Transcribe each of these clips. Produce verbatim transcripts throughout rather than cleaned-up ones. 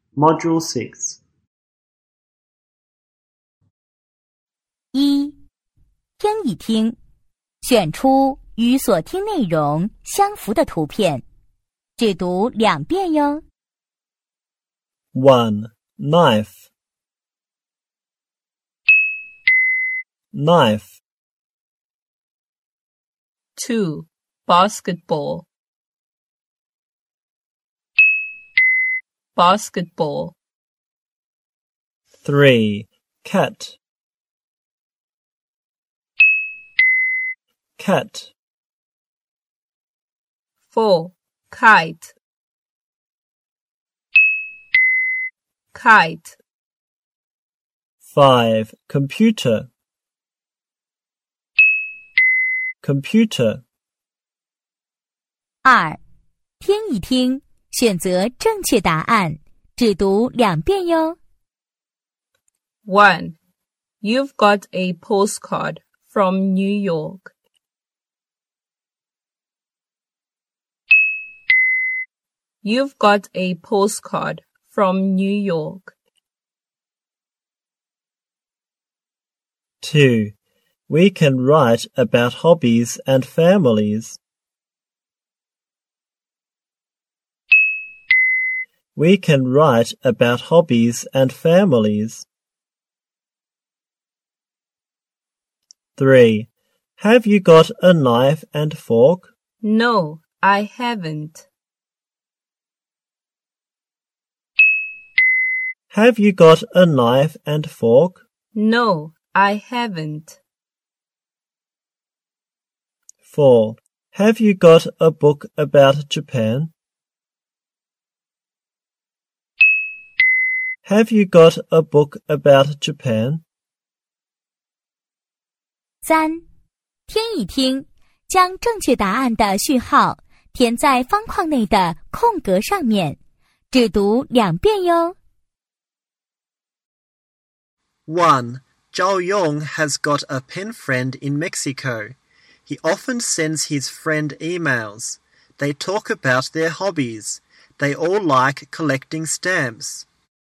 Module six. 一、听一听，选出与所听内容相符的图片，只读两遍哟。 one. Knife. Knife. two. Basketball. Basketball. three. Cat. Cat. four. Kite. Kite. five. Computer. Computer. 二、听一听，选择正确答案，只读两遍哟。 one. You've got a postcard from New York. You've got a postcard from New York. two. We can write about hobbies and families. We can write about hobbies and families. three. Have you got a knife and fork? No, I haven't. Have you got a knife and fork? No, I haven't. four. Have you got a book about Japan? Have you got a book about Japan? 三、听一听，将正确答案的序号填在方框内的空格上面，只读两遍哟。 one. Zhao Yong has got a pen friend in Mexico. He often sends his friend emails. They talk about their hobbies. They all like collecting stamps.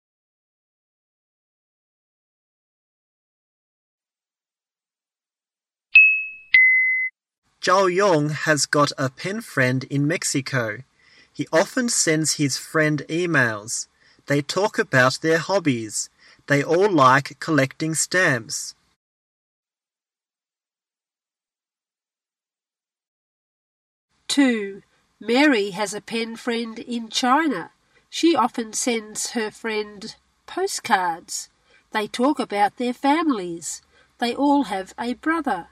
Zhao Yong has got a pen friend in Mexico. He often sends his friend emails. They talk about their hobbies. They all like collecting stamps. two. Mary has a pen friend in China. She often sends her friend postcards. They talk about their families. They all have a brother.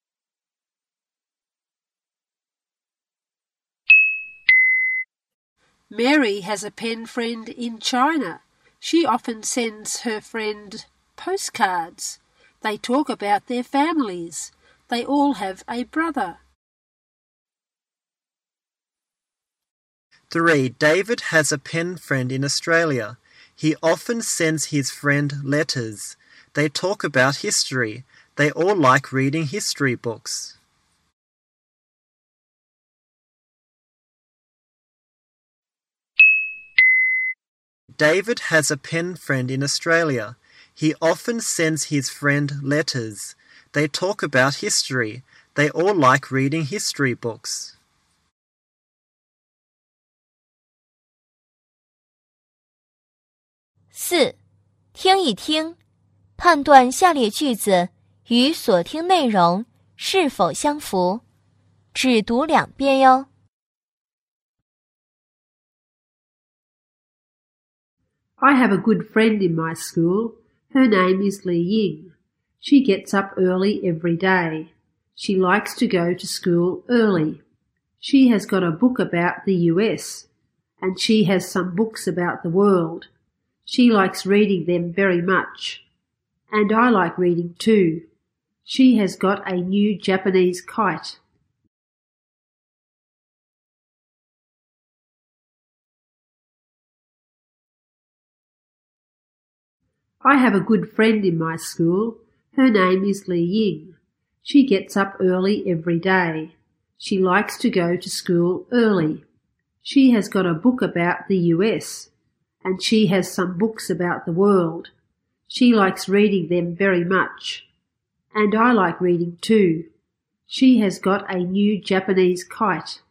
Mary has a pen friend in China. She often sends her friend postcards. They talk about their families. They all have a brother. three. David has a pen friend in Australia. He often sends his friend letters. They talk about history. They all like reading history books. David has a pen friend in Australia. He often sends his friend letters. They talk about history. They all like reading history books. 四、听一听，判断下列句子与所听内容是否相符，只读两遍哟。 I have a good friend in my school. Her name is Li Ying. She gets up early every day. She likes to go to school early. She has got a book about the U S, and she has some books about the world. She likes reading them very much. And I like reading too. She has got a new Japanese kite. I have a good friend in my school. Her name is Li Ying. She gets up early every day. She likes to go to school early. She has got a book about the U S, and she has some books about the world. She likes reading them very much. And I like reading too. She has got a new Japanese kite.